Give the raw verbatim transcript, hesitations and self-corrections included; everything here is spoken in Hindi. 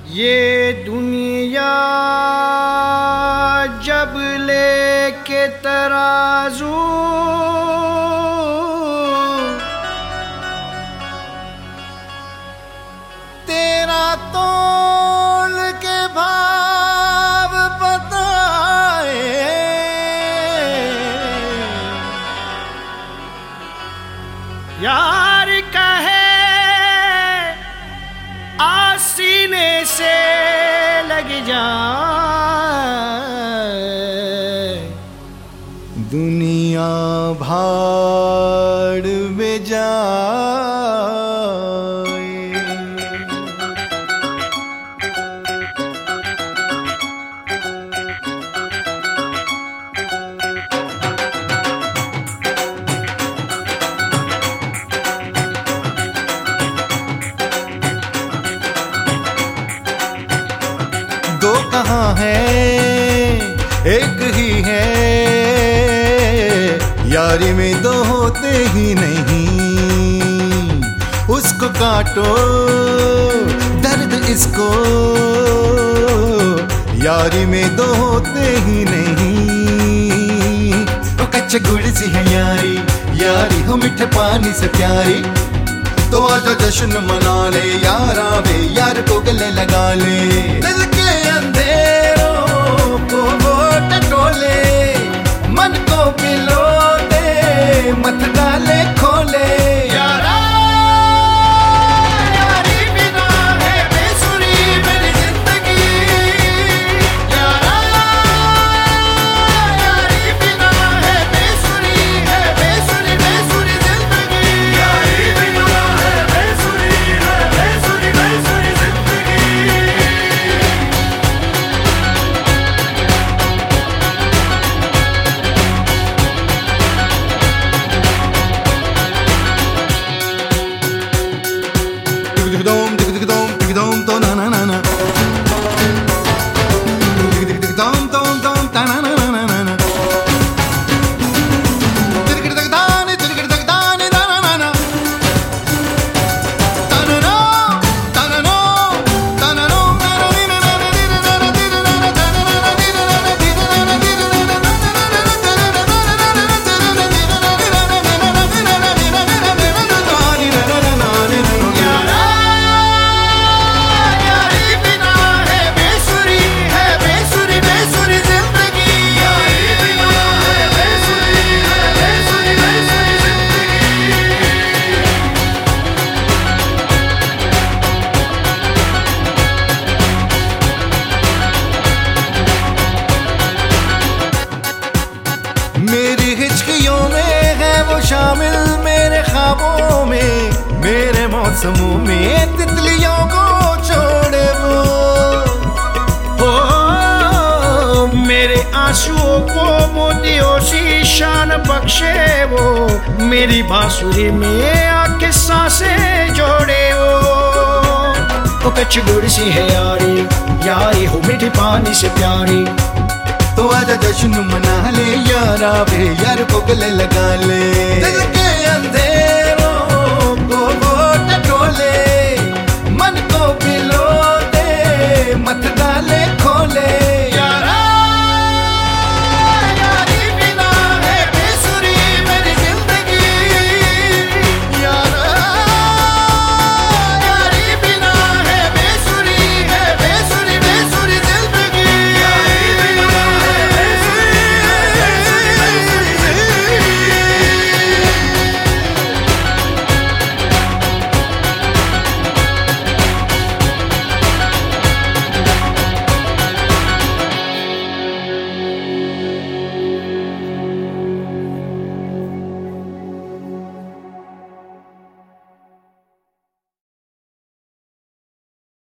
ये दुनिया जब लेके तराजू तेरा तोल के भाव बताए, यार कहे आसीने से लग जाए, दुनिया भाड़ में जाए। दो कहाँ है एक ही है, यारी में दो होते ही नहीं। उसको काटो दर्द इसको, यारी में दो होते ही नहीं। वो कच्चे गुड़ सी है यारी, यारी हो मीठे पानी से प्यारी। तो आजा जश्न मना ले यारा वे, यार को गले लगा ले। दिल के अंधेरों को वो टटोले, मन को पिलो दे मत डाले खोले। यारा यारी बिना है बेसुरी मेरी जिंदगी, यारा यारी बिना है बेसुरी है बेसुरी बेसुरी जिंदगी। यारी बिना है बेसुरी है बेसुरी बेसुरी जिंदगी। Dum dum dum dum dum na na na na. Dum dum dum ta na na na na na. Tirkir tak dani tirkir tak dani na na na na. Ta na na ta na na ta na na na na na na na na na ta na na मेरी हिचकियों में है वो शामिल, मेरे ख्वाबों में मेरे मौसमों में तितलियों को छोड़े वो। हो मेरे आंसुओं को मोतियों सी शान बख्शे वो, मेरी बांसुरी में आके सांसें जोड़े वो। वो कच्ची गुड़ सी है यारी, यारी हो मीठी पानी से प्यारी। तो आजा जश्न मना ले यारा वे, यार को गले लगा ले। दिल के अंधे